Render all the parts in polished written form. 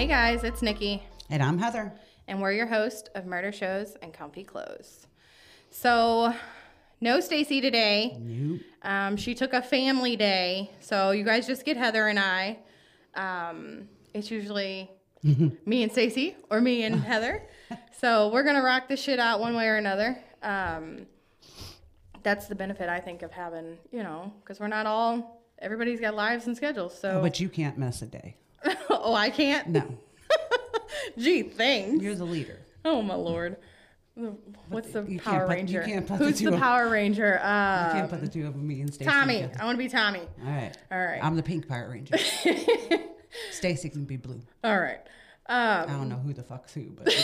Hey guys, it's Nikki. And I'm Heather. And we're your host of Murder Shows and Comfy Clothes. So, no Stacy today. Nope. She took a family day. So, you guys just get Heather and I. It's usually me and Stacy or me and Heather. So, we're going to rock this shit out one way or another. That's the benefit, I think, of having, because we're not all, everybody's got lives and schedules. So, But you can't miss a day. Oh, I can't? No. Gee, thanks. You're the leader. Oh, my Lord. What's the You Power can't put- Ranger? you can't put Who's the the two Power Ranger? You can't put the two of me and Stacy Tommy. together. I want to be Tommy. All right. All right. I'm the pink Power Ranger. Stacy can be blue. All right. I don't know who the fuck's who, but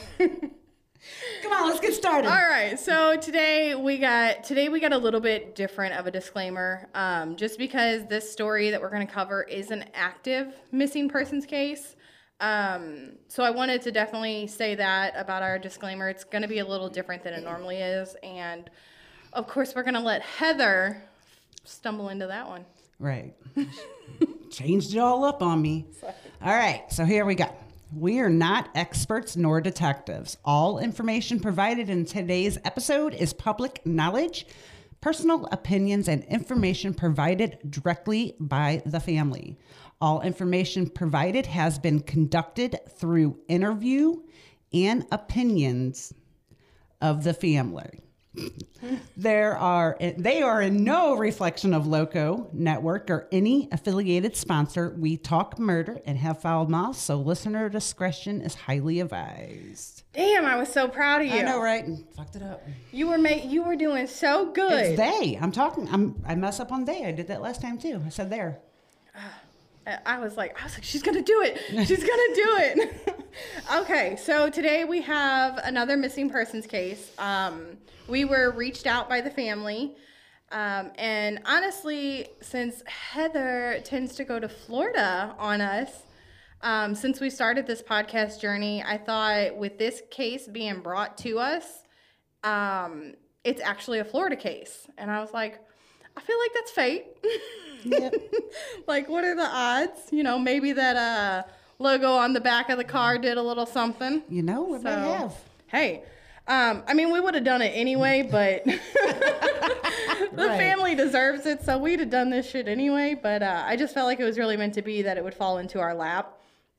Come on, let's get started. All right. So today we got a little bit different of a disclaimer, just because this story that we're going to cover is an active missing persons case. So I wanted to definitely say that about our disclaimer. It's going to be a little different than it normally is, and of course we're going to let Heather stumble into that one. Right. Changed it all up on me. Sorry. All right, so here we go. We are not experts nor detectives. All information provided in today's episode is public knowledge, personal opinions, and information provided directly by the family. All information provided has been conducted through interview and opinions of the family. They are in no reflection of Loco Network or any affiliated sponsor. We talk murder and have foul mouths, so listener discretion is highly advised. Damn, I was so proud of you. I know, right? Fucked it up. You were doing so good. It's they. I mess up on they. I did that last time too. I said there. I was like, she's going to do it. She's going to do it. Okay, so today we have another missing persons case. We were reached out by the family. And honestly, since Heather tends to go to Florida on us, since we started this podcast journey, I thought with this case being brought to us, it's actually a Florida case. And I was like, I feel like that's fate. Yep. Like, what are the odds? Maybe that logo on the back of the car did a little something. We may have. Hey, we would have done it anyway, but the Right. family deserves it, so we'd have done this shit anyway. But I just felt like it was really meant to be that it would fall into our lap.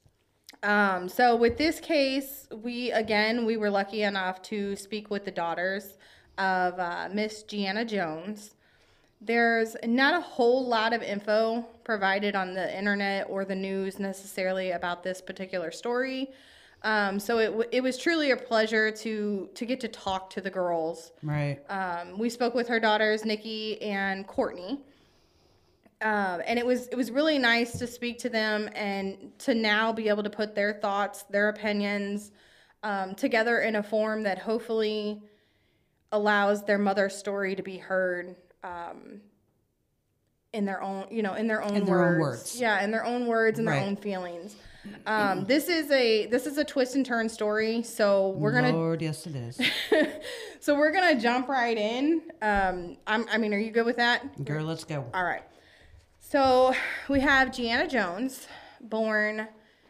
So with this case, we were lucky enough to speak with the daughters of Miss Gianna Jones. There's not a whole lot of info provided on the internet or the news necessarily about this particular story. So it was truly a pleasure to get to talk to the girls. Right. We spoke with her daughters, Nikki and Courtney. And it was really nice to speak to them and to now be able to put their thoughts, their opinions together in a form that hopefully allows their mother's story to be heard in their own, words. Yeah, in their own words and their own feelings. This is a twist and turn story, so we're gonna. Lord, yes, it is. So we're gonna jump right in. Are you good with that? Girl, let's go. All right. So we have Gianna Jones, born.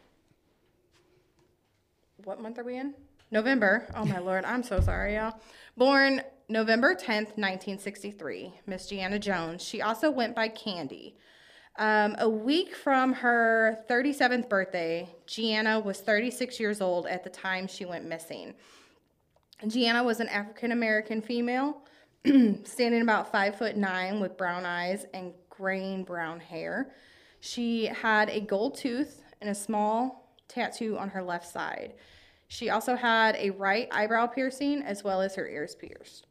What month are we in? November. Oh my Lord, I'm so sorry, y'all. Born November 10th, 1963, Miss Gianna Jones. She also went by Candy. A week from her 37th birthday, Gianna was 36 years old at the time she went missing. Gianna was an African-American female, standing about 5'9" with brown eyes and graying brown hair. She had a gold tooth and a small tattoo on her left side. She also had a right eyebrow piercing as well as her ears pierced.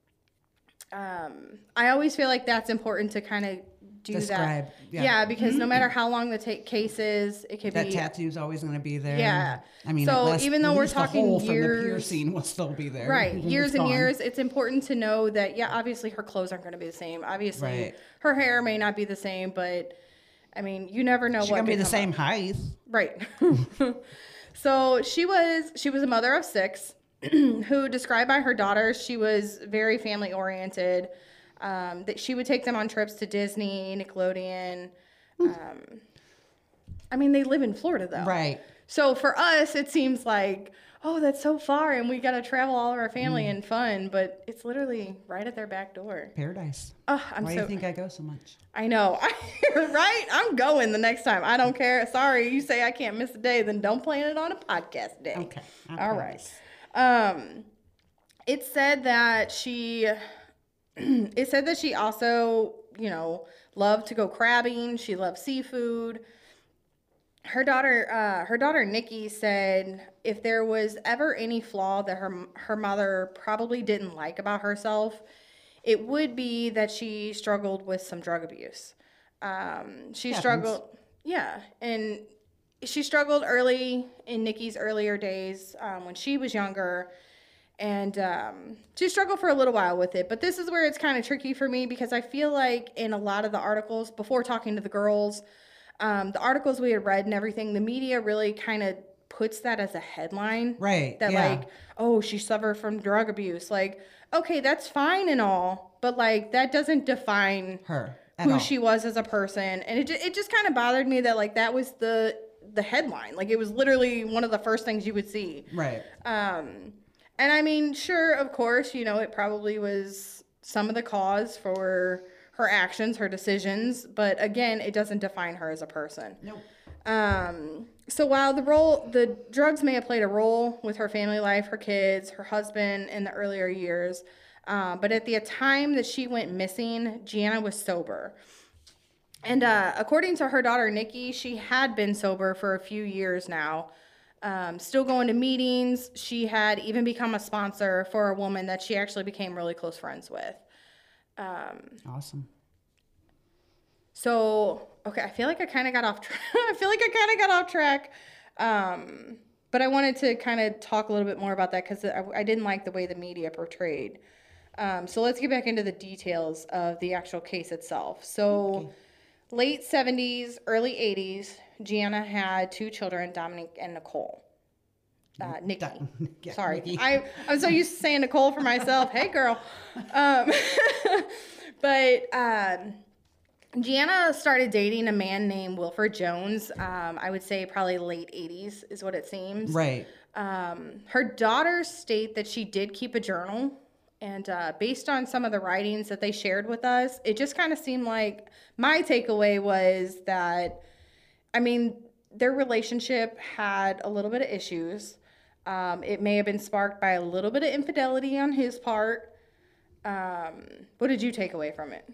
I always feel like that's important to kind of describe that. Yeah, because no matter how long the case is, it could that be... That tattoo's always going to be there. Yeah. So least, even though we're talking the hole years... from the piercing will still be there. Right. Years and years, it's important to know that, obviously her clothes aren't going to be the same. Obviously, her hair may not be the same, but, you never know what She's going to be the same height. Right. So she was a mother of 6. Who described by her daughters, she was very family oriented. That she would take them on trips to Disney, Nickelodeon. They live in Florida though, right? So for us, it seems like, oh, that's so far, and we got to travel all of our family and fun, but it's literally right at their back door. Paradise. Oh, Why do you think I go so much? I know, right? I'm going the next time. I don't care. Sorry, you say I can't miss a day, then don't plan it on a podcast day. Okay. All right. It said that she also, loved to go crabbing. She loved seafood. Her daughter Nikki said if there was ever any flaw that her mother probably didn't like about herself, it would be that she struggled with some drug abuse. She struggled, yeah, and she struggled early in Nikki's earlier days when she was younger, and she struggled for a little while with it. But this is where it's kind of tricky for me because I feel like in a lot of the articles before talking to the girls, the articles we had read and everything, the media really kind of puts that as a headline. Right. That yeah. like, oh, she suffered from drug abuse. Like, okay, that's fine and all, but like that doesn't define her who she was as a person. And it just kind of bothered me that like that was the headline. Like it was literally one of the first things you would see. Right. And I mean, sure, of course, it probably was some of the cause for her actions, her decisions, but again, it doesn't define her as a person. Nope. So while the drugs may have played a role with her family life, her kids, her husband in the earlier years, but at the time that she went missing, Gianna was sober. And according to her daughter, Nikki, she had been sober for a few years now, still going to meetings. She had even become a sponsor for a woman that she actually became really close friends with. Awesome. So, okay, I feel like I kind of got off track. But I wanted to kind of talk a little bit more about that because I didn't like the way the media portrayed. So let's get back into the details of the actual case itself. So, late 70s, early 80s, Gianna had 2 children, Dominic and Nicole. Nikki. Yeah, Sorry. Nikki. I'm so used to saying Nicole for myself. Hey, girl. But Gianna started dating a man named Wilford Jones. I would say probably late 80s is what it seems. Right. Her daughters state that she did keep a journal. And based on some of the writings that they shared with us, it just kind of seemed like my takeaway was that, I mean, their relationship had a little bit of issues. It may have been sparked by a little bit of infidelity on his part. What did you take away from it?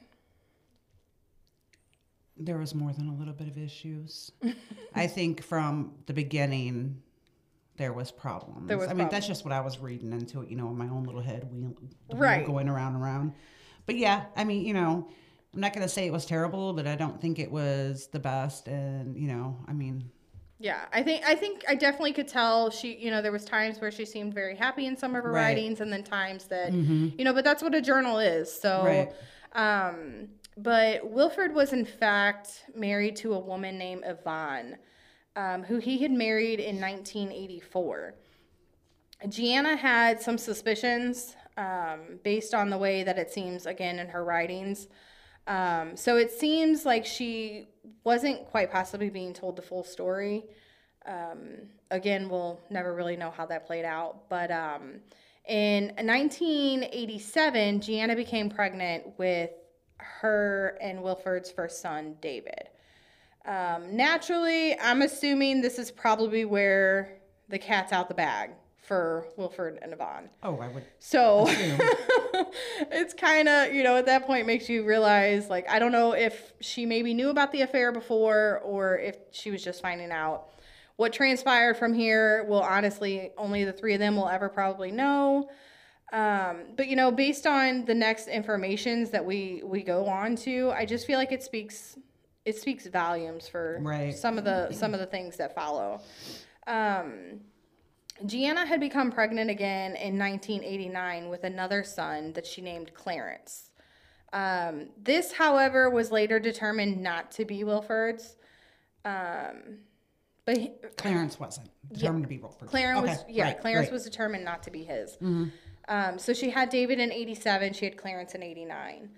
There was more than a little bit of issues. I think from the beginning, there was problems. That's just what I was reading into it, in my own little head, wheel going around and around. But yeah, I mean, I'm not going to say it was terrible, but I don't think it was the best. And, Yeah, I think I definitely could tell she, there was times where she seemed very happy in some of her writings and then times that, but that's what a journal is. So, but Wilford was in fact married to a woman named Yvonne, who he had married in 1984. Gianna had some suspicions based on the way that it seems, again, in her writings. So it seems like she wasn't quite possibly being told the full story. Again, we'll never really know how that played out. But in 1987, Gianna became pregnant with her and Wilford's first son, David. Naturally, I'm assuming this is probably where the cat's out the bag for Wilford and Yvonne. Oh, I would. So it's kind of, at that point makes you realize, like, I don't know if she maybe knew about the affair before or if she was just finding out. What transpired from here, well, honestly, only the 3 of them will ever probably know. But, based on the next informations that we go on to, I just feel like it speaks volumes for some of the things that follow. Gianna had become pregnant again in 1989 with another son that she named Clarence. This, however, was later determined not to be Wilford's. But Clarence wasn't determined to be Wilford. Clarence was determined not to be his. Mm-hmm. So she had David in 87. She had Clarence in 89.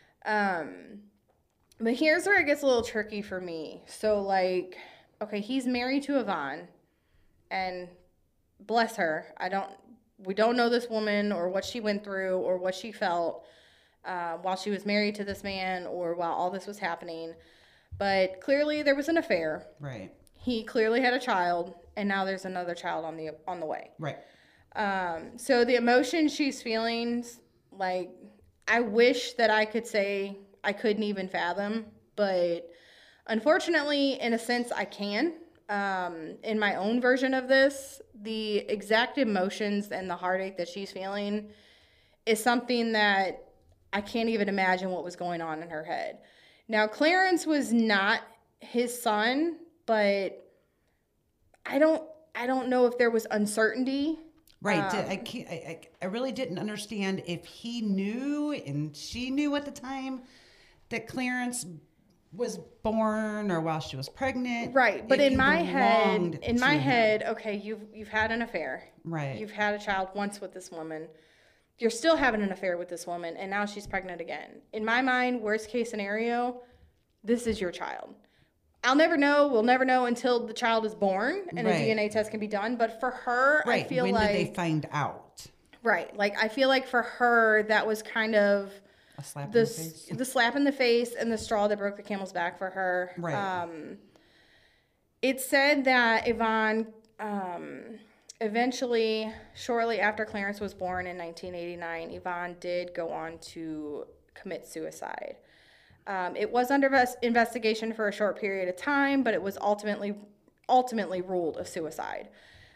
But here's where it gets a little tricky for me. So, like, okay, he's married to Yvonne. and bless her. We don't know this woman or what she went through or what she felt while she was married to this man or while all this was happening. But clearly there was an affair. Right. He clearly had a child, and now there's another child on the way. Right. So the emotion she's feeling, like, I wish that I could say I couldn't even fathom, but unfortunately, in a sense, I can. In my own version of this, the exact emotions and the heartache that she's feeling is something that I can't even imagine what was going on in her head. Now, Clarence was not his son, but I don't know if there was uncertainty. Right. I really didn't understand if he knew and she knew at the time that Clarence was born or while she was pregnant. Right. But if in he my belonged head, to him. okay, you've had an affair. Right. You've had a child once with this woman. You're still having an affair with this woman, and now she's pregnant again. In my mind, worst case scenario, this is your child. I'll never know. We'll never know until the child is born and Right. a DNA test can be done. But for her, Right. I feel when like... did they find out? Right. Like, I feel like for her, that was kind of... A slap in the face? The slap in the face and the straw that broke the camel's back for her. Right. It said that Yvonne eventually, shortly after Clarence was born in 1989, Yvonne did go on to commit suicide. It was under investigation for a short period of time, but it was ultimately ruled a suicide.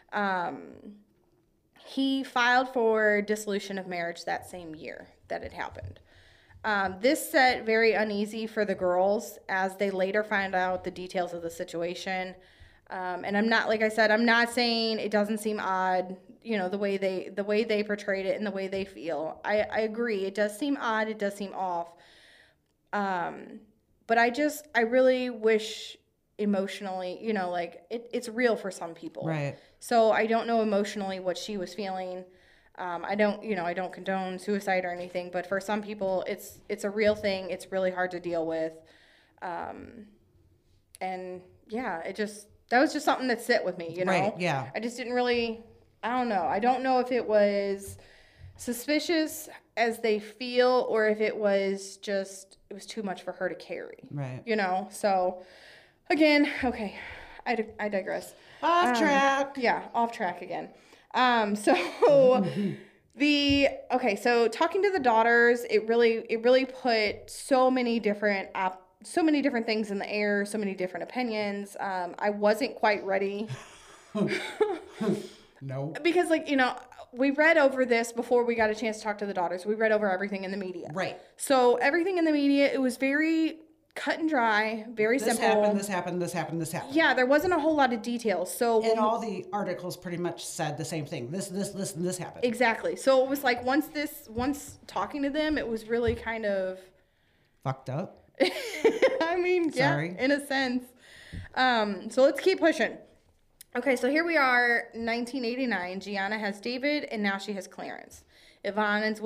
He filed for dissolution of marriage that same year that it happened. This set very uneasy for the girls as they later find out the details of the situation. And I'm not, like I said, I'm not saying it doesn't seem odd, you know, the way they portrayed it and the way they feel. I agree. It does seem odd. It does seem off. But I really wish emotionally, you know, like it's real for some people. Right. So I don't know emotionally what she was feeling. I don't condone suicide or anything, but for some people, it's a real thing. It's really hard to deal with. And yeah, that was just something that sit with me, you know? Right, yeah. I just didn't really, I don't know. I don't know if it was suspicious as they feel or if it was too much for her to carry. Right. You know? So, again, okay, I digress. Off track. Yeah, off track again. So talking to the daughters, it really put so many different things in the air, so many different opinions. I wasn't quite ready. No. Because, like, you know, we read over this before we got a chance to talk to the daughters. We read over everything in the media. Right. So everything in the media, it was very cut and dry, very simple. This happened. Yeah, there wasn't a whole lot of details. So and all the articles pretty much said the same thing. This, and this happened. Exactly. So it was like once talking to them, it was really kind of fucked up. I mean, Sorry. Yeah, in a sense. So let's keep pushing. Okay, so here we are, 1989. Gianna has David, and now she has Clarence. Yvonne and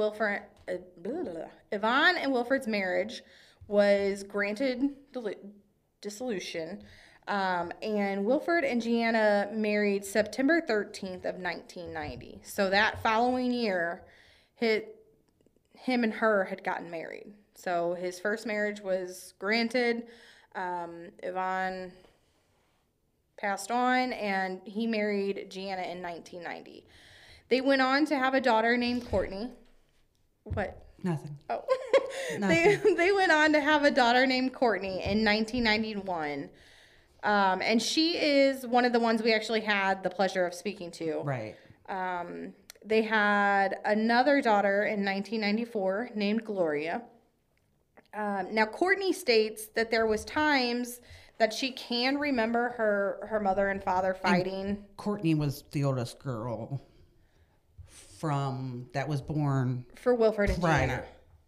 Wilford's marriage was granted dissolution, and Wilford and Gianna married September 13th of 1990. So that following year, him and her had gotten married. So his first marriage was granted. Yvonne passed on, and he married Gianna in 1990. They went on to have a daughter named Courtney. What? Nothing. Oh. Nothing. They went on to have a daughter named Courtney in 1991. And she is one of the ones we actually had the pleasure of speaking to. Right. They had another daughter in 1994 named Gloria. Now, Courtney states that there was times that she can remember her mother and father fighting. And Courtney was the oldest girl that was born for Wilford and prior. Gianna.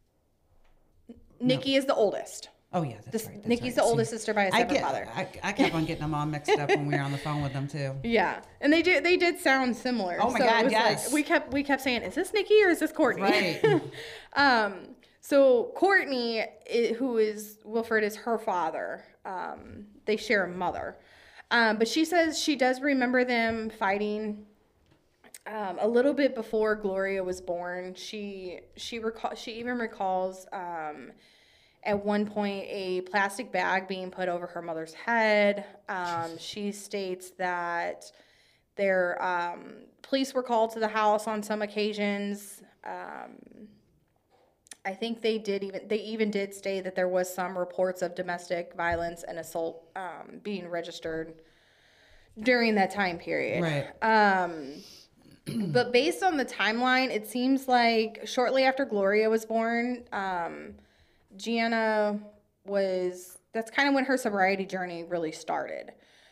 Nikki is the oldest. Oh yeah, that's right. Nikki's the oldest sister by a separate father. I kept on getting them all mixed up when we were on the phone with them too. Yeah, and they did sound similar. Oh my so God, it was yes. Like, we kept saying, is this Nikki or is this Courtney? Right. So Courtney, who is Wilford, is her father. They share a mother. But she says she does remember them fighting a little bit before Gloria was born. She even recalls at one point a plastic bag being put over her mother's head. She states that their police were called to the house on some occasions. I think they even did state that there was some reports of domestic violence and assault being registered during that time period. Right. But based on the timeline, it seems like shortly after Gloria was born, Gianna that's kind of when her sobriety journey really started.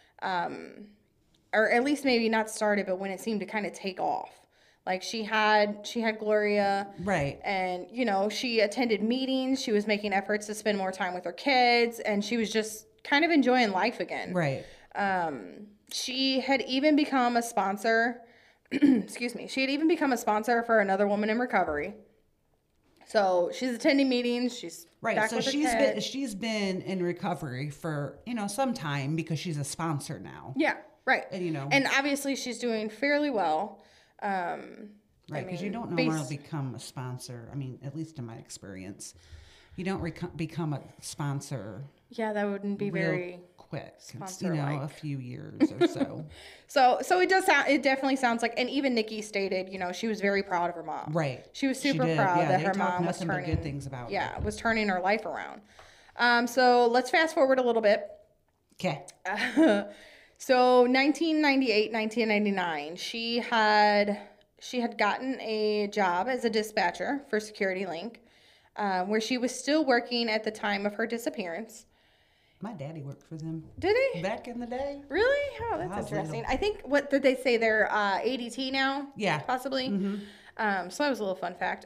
Or at least maybe not started, but when it seemed to kind of take off. Like she had Gloria. Right. And, she attended meetings. She was making efforts to spend more time with her kids. And she was just kind of enjoying life again. Right. She had even become a sponsor. Excuse me. She had even become a sponsor for another woman in recovery. So she's attending meetings. She's right. back So with her kids. she's been in recovery for some time because she's a sponsor now. Yeah. Right. And and obviously she's doing fairly well. Right, because you don't normally become a sponsor. I mean, at least in my experience, you don't become a sponsor. Yeah, that wouldn't be very quick. It's, sponsor-like. a few years or so. So it does sound. It definitely sounds like, and even Nikki stated, she was very proud of her mom. Right. She was super proud that her mom was turning good things about. Yeah, was turning her life around. So let's fast forward a little bit. Okay. So 1998, 1999, she had gotten a job as a dispatcher for SecurityLink, where she was still working at the time of her disappearance. My daddy worked for them. Did he? Back in the day. Really? Oh, that's interesting. I think, what did they say? They're ADT now? Yeah. Possibly? Mm-hmm. So that was a little fun fact.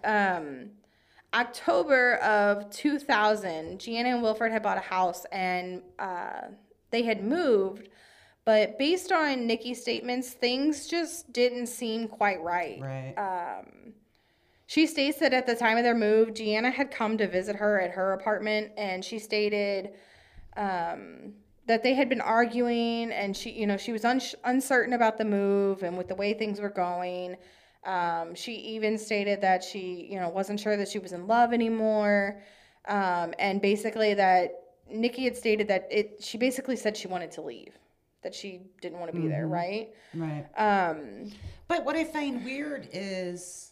October of 2000, Gianna and Wilford had bought a house, and they had moved. But based on Nikki's statements, things just didn't seem quite right. Right. She states that at the time of their move, Gianna had come to visit her at her apartment, and she stated that they had been arguing, and she was uncertain about the move and with the way things were going. She even stated that she, wasn't sure that she was in love anymore, and basically that Nikki had stated that she basically said she wanted to leave. That she didn't want to be there, right? Right. But what I find weird is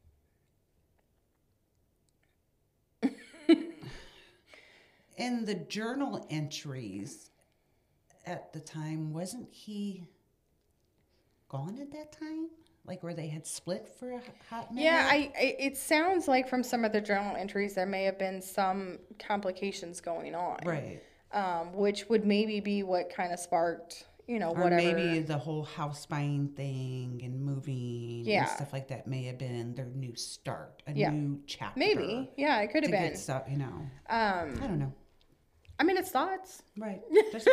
in the journal entries at the time, wasn't he gone at that time? Like where they had split for a hot minute? Yeah, it sounds like from some of the journal entries there may have been some complications going on. Right. Which would maybe be what kind of sparked, or whatever. Maybe the whole house buying thing and moving and stuff like that may have been their new start, a new chapter. Maybe, yeah, it could have been. Get stuff, I don't know. I mean, it's thoughts, right? Just,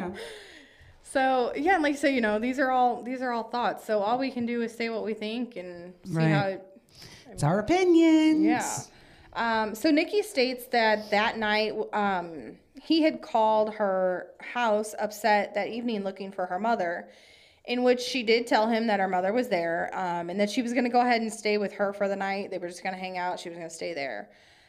So yeah, and like you say, these are all thoughts. So all we can do is say what we think and see how it's our opinions. Yeah. So Nikki states that night, he had called her house upset that evening looking for her mother, in which she did tell him that her mother was there, and that she was going to go ahead and stay with her for the night. They were just going to hang out. She was going to stay there.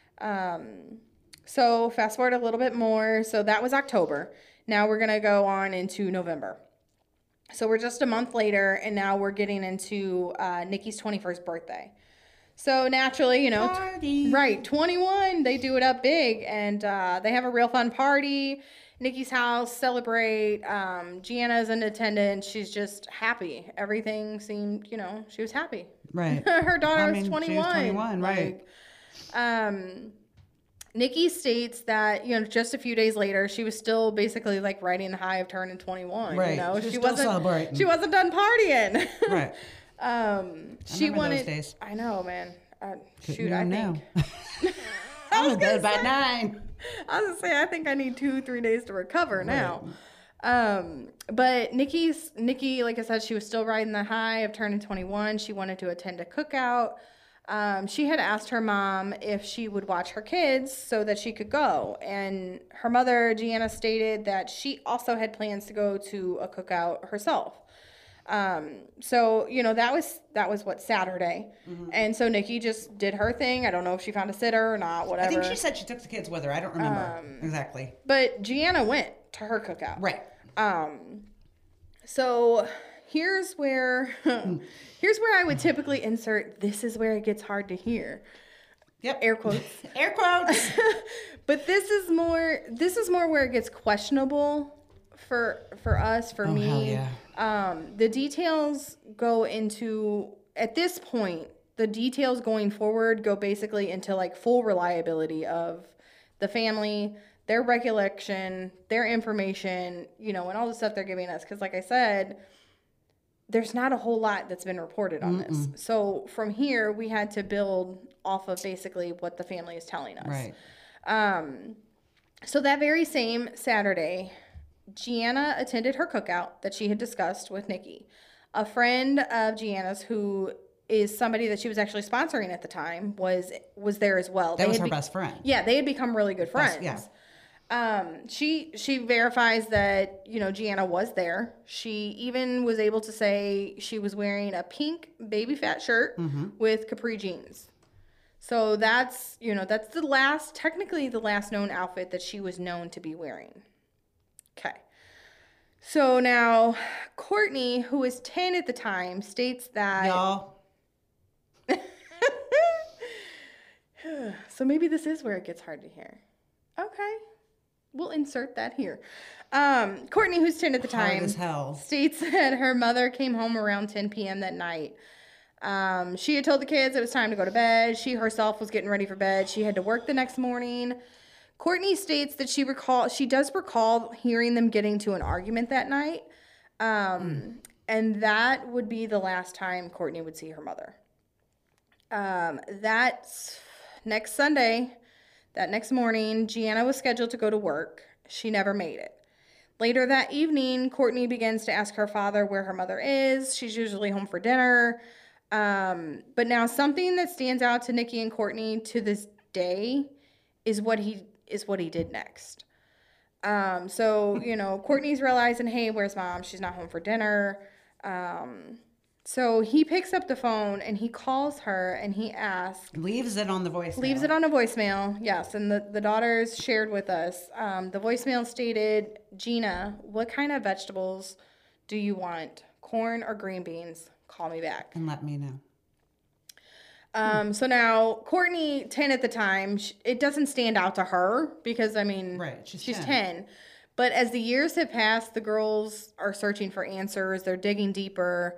So fast forward a little bit more. So that was October. Now we're going to go on into November. So we're just a month later, and now we're getting into Nikki's 21st birthday. So naturally, party. Right, 21, they do it up big, and they have a real fun party. Nikki's house, celebrate. Gianna's in attendance. She's just happy. Everything seemed, she was happy. Right. Her daughter was 21. She was 21, right. Nikki states that, just a few days later, she was still basically like riding the high of turning 21. Right. She wasn't celebrating. She wasn't done partying. Right. She wanted. Those days. I know, man. I think. I was good by 9. I was gonna say I think I need 2-3 days to recover now. But Nikki, like I said, she was still riding the high of turning 21. She wanted to attend a cookout. She had asked her mom if she would watch her kids so that she could go. And her mother, Gianna, stated that she also had plans to go to a cookout herself. So, that was what, Saturday. And so Nikki just did her thing. I don't know if she found a sitter or not, whatever. I think she said she took the kids with her. I don't remember exactly. But Gianna went to her cookout. Right. So here's where I would typically insert, this is where it gets hard to hear. Yep. Air quotes. Air quotes. But this is more where it gets questionable for us, for me. Hell yeah. The details go into, at this point, the details going forward go basically into like full reliability of the family, their recollection, their information, and all the stuff they're giving us. Because like I said, there's not a whole lot that's been reported on this. So from here, we had to build off of basically what the family is telling us. Right. So that very same Saturday, Gianna attended her cookout that she had discussed with Nikki. A friend of Gianna's, who is somebody that she was actually sponsoring at the time, was there as well. That was her best friend. Yeah, they had become really good friends. Yeah. She verifies that, Gianna was there. She even was able to say she was wearing a pink baby fat shirt with capri jeans. So that's technically the last known outfit that she was known to be wearing. Okay. So now Courtney, who was 10 at the time, states that... Y'all. So maybe this is where it gets hard to hear. Okay. We'll insert that here. Courtney, who's 10 at the time, Hard as hell. states that her mother came home around 10 p.m. that night. She had told the kids it was time to go to bed. She herself was getting ready for bed. She had to work the next morning. Courtney states that she does recall hearing them getting to an argument that night. And that would be the last time Courtney would see her mother. That next Sunday, that next morning, Gianna was scheduled to go to work. She never made it. Later that evening, Courtney begins to ask her father where her mother is. She's usually home for dinner. But now something that stands out to Nikki and Courtney to this day is what he did next. So, Courtney's realizing, hey, where's mom? She's not home for dinner. So he picks up the phone and he calls her and he asks. Leaves it on the voicemail. Leaves it on a voicemail, yes. And the daughters shared with us. The voicemail stated, Gina, what kind of vegetables do you want? Corn or green beans? Call me back. And let me know. So now Courtney, 10 at the time, it doesn't stand out to her because, right, she's 10. But as the years have passed, the girls are searching for answers. They're digging deeper.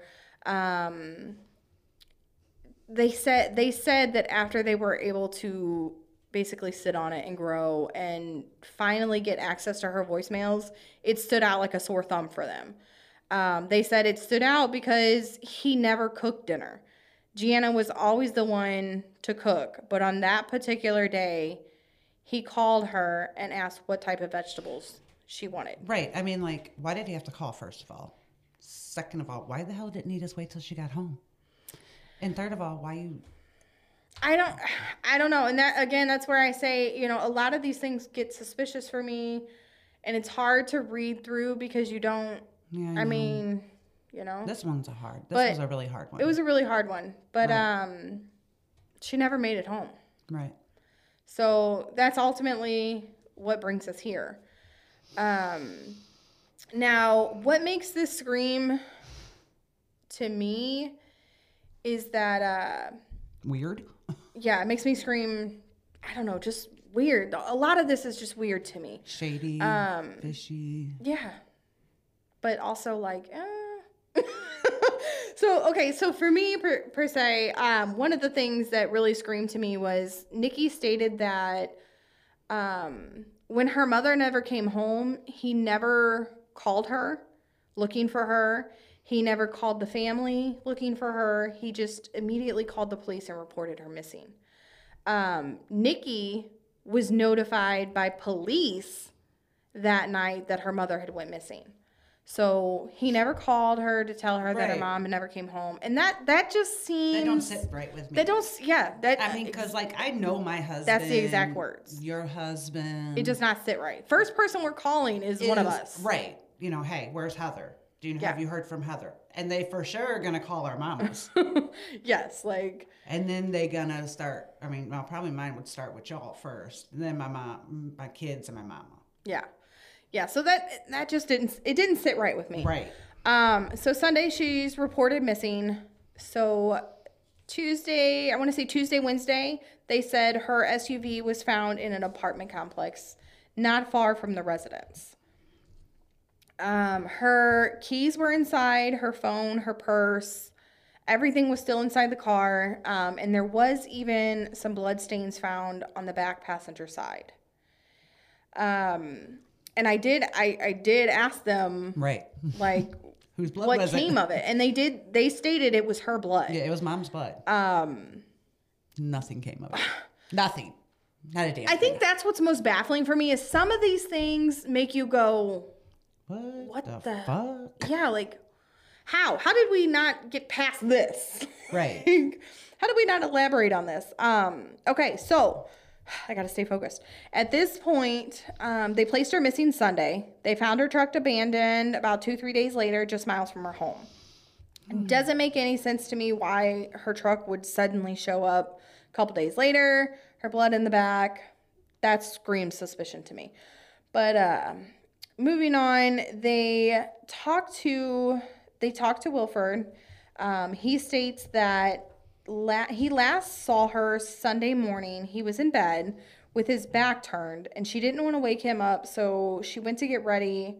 They said that after they were able to basically sit on it and grow and finally get access to her voicemails, it stood out like a sore thumb for them. They said it stood out because he never cooked dinner. Gianna was always the one to cook, but on that particular day, he called her and asked what type of vegetables she wanted. Right. Why did he have to call, first of all? Second of all, why the hell didn't he just wait till she got home? And third of all, why you... I don't know. And that, again, that's where I say, a lot of these things get suspicious for me, and it's hard to read through because you don't... Yeah, This one's was a really hard one. It was a really hard one. But right. She never made it home. Right. So that's ultimately what brings us here. Now, what makes this scream to me is that... weird? Yeah, it makes me scream, I don't know, just weird. A lot of this is just weird to me. Shady, fishy. Yeah. But also So for me, per se, one of the things that really screamed to me was Nikki stated that when her mother never came home, he never called her looking for her. He never called the family looking for her. He just immediately called the police and reported her missing. Nikki was notified by police that night that her mother had went missing. So he never called her to tell her that her Right. mom never came home. And that just seems... That don't sit right with me. That don't... Yeah. That, I mean, because, like, I know my husband. That's the exact words. Your husband. It does not sit right. First person we're calling is one of us. Right. You know, hey, where's Heather? Have you heard from Heather? And they for sure are going to call our mamas. Yes, like... And then they going to start, I mean, well, probably mine would start with y'all first. And then my mom, my kids, and my mama. Yeah. Yeah, so that just didn't sit right with me. Right. So Sunday she's reported missing. So Tuesday, I want to say Tuesday, Wednesday, they said her SUV was found in an apartment complex not far from the residence. Her keys were inside, her phone, her purse, everything was still inside the car. And there was even some blood stains found on the back passenger side. And I did ask them, right, like, whose blood what was came it? of it, and they stated it was her blood. Yeah, it was mom's blood. Nothing came of it. Nothing. Not a damn I think that's what's most baffling for me is some of these things make you go, what the fuck? Yeah, like, how did we not get past this? Right. How did we not elaborate on this? Okay, so I gotta stay focused. At this point, they placed her missing Sunday. They found her truck abandoned about 2-3 days later, just miles from her home. It doesn't make any sense to me why her truck would suddenly show up a couple days later, her blood in the back. That screams suspicion to me. But moving on, they talked to Wilford. He states that he last saw her Sunday morning. He was in bed with his back turned, and she didn't want to wake him up, so she went to get ready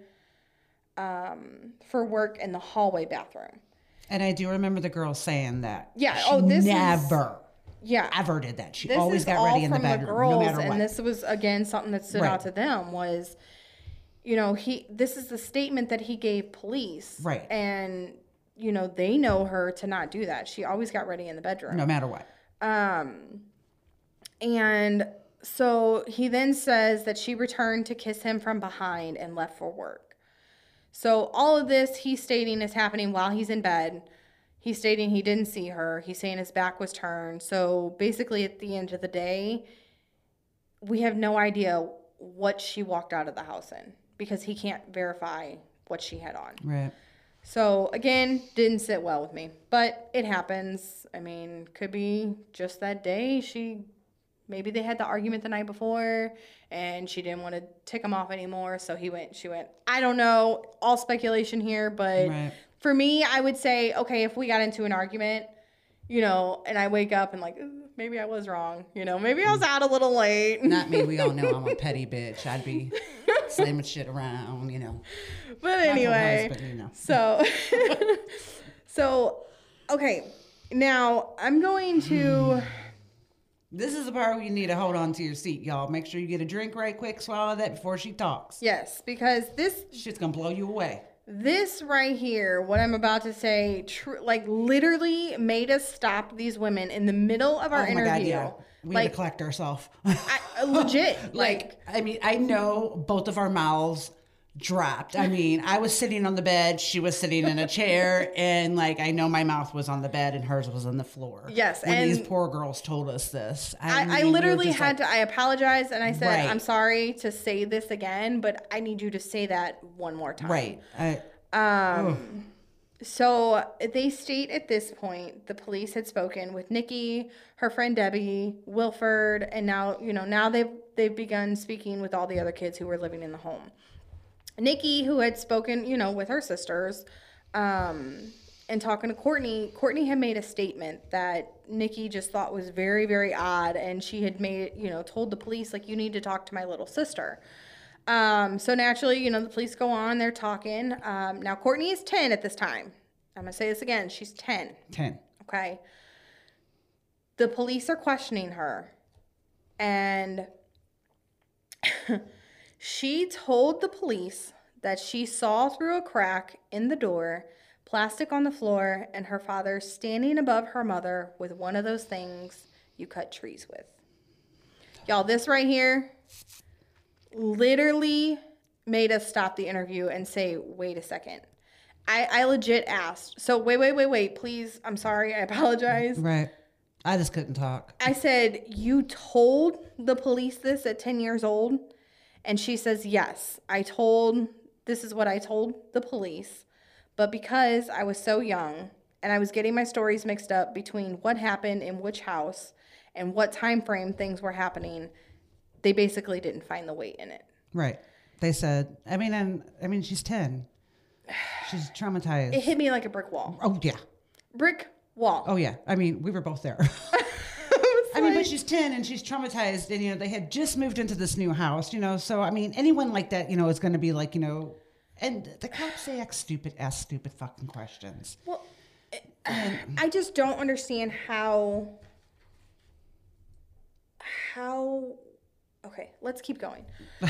for work in the hallway bathroom. And I do remember the girl saying that. Yeah. She ever did that. She This always is got all ready in the from bedroom, girls, no matter what. and this was again something that stood out to them was, this is the statement that he gave police, right? And they know her to not do that. She always got ready in the bedroom, no matter what. And so he then says that she returned to kiss him from behind and left for work. So all of this he's stating is happening while he's in bed. He's stating he didn't see her. He's saying his back was turned. So basically at the end of the day, we have no idea what she walked out of the house in because he can't verify what she had on. Right. So again, didn't sit well with me, but it happens. I mean, could be just that day maybe they had the argument the night before and she didn't want to tick him off anymore. So she went, I don't know, all speculation here, but for me, I would say, okay, if we got into an argument, and I wake up and like, maybe I was wrong, maybe I was out a little late. Not me. We all know I'm a petty bitch. I'd be slamming shit around, But anyway, so, okay, now I'm going to... This is the part where you need to hold on to your seat, y'all. Make sure you get a drink right quick, swallow that before she talks. Yes, because this shit's gonna blow you away. This right here, what I'm about to say, literally made us stop these women in the middle of our interview. God, yeah. We had to collect ourselves. Legit. I mean, I know both of our mouths dropped. I mean, I was sitting on the bed, she was sitting in a chair, and I know my mouth was on the bed and hers was on the floor. Yes, when and these poor girls told us this. I literally had to. I apologized and I said, I'm sorry to say this again, but I need you to say that one more time. Right. So they state at this point the police had spoken with Nikki, her friend Debbie, Wilford, and now they've begun speaking with all the other kids who were living in the home. Nikki, who had spoken, with her sisters, and talking to Courtney had made a statement that Nikki just thought was very, very odd, and she had told the police, you need to talk to my little sister. So naturally, the police go on, they're talking. Now Courtney is 10 at this time. I'm going to say this again. She's 10. 10. Okay. The police are questioning her, and she told the police that she saw through a crack in the door, plastic on the floor, and her father standing above her mother with one of those things you cut trees with. Y'all, this right here literally made us stop the interview and say, wait a second. I legit asked, so wait, please, I'm sorry, I apologize. Right. I just couldn't talk. I said, you told the police this at 10 years old? And she says, yes, this is what I told the police. But because I was so young and I was getting my stories mixed up between what happened in which house and what time frame things were happening, they basically didn't find the weight in it. Right. They said, I mean, she's 10. She's traumatized. It hit me like a brick wall. Oh, yeah. Brick wall. Oh, yeah. I mean, we were both there. I mean, but she's 10 and she's traumatized, and, you know, they had just moved into this new house, you know, so, I mean, anyone like that, you know, is going to be like, you know, and the cops, they ask stupid fucking questions. Well, I just don't understand how, okay, let's keep going.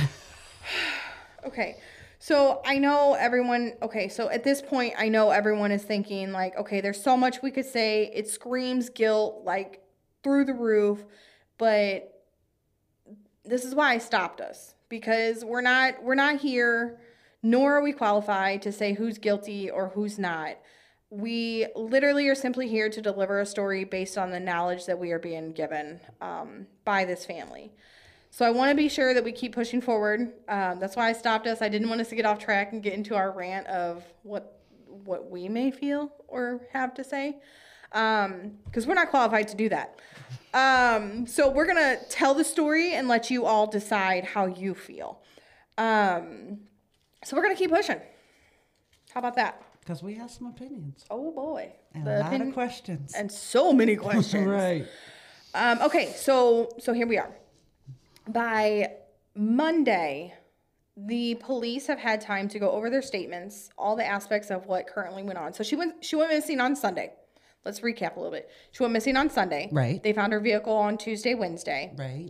Okay. So I know everyone, okay, so at this point, I know everyone is thinking like, okay, there's so much we could say. It screams guilt like through the roof, but this is why I stopped us, because we're not here, nor are we qualified to say who's guilty or who's not. We literally are simply here to deliver a story based on the knowledge that we are being given by this family. So I want to be sure that we keep pushing forward. That's why I stopped us. I didn't want us to get off track and get into our rant of what we may feel or have to say, because we're not qualified to do that. So we're going to tell the story and let you all decide how you feel. So we're going to keep pushing. How about that? Because we have some opinions. Oh, boy. And a lot of questions. And so many questions. Right. Okay, so here we are. By Monday, the police have had time to go over their statements, all the aspects of what currently went on. So she went missing on Sunday. Let's recap a little bit. She went missing on Sunday. Right. They found her vehicle on Tuesday, Wednesday. Right.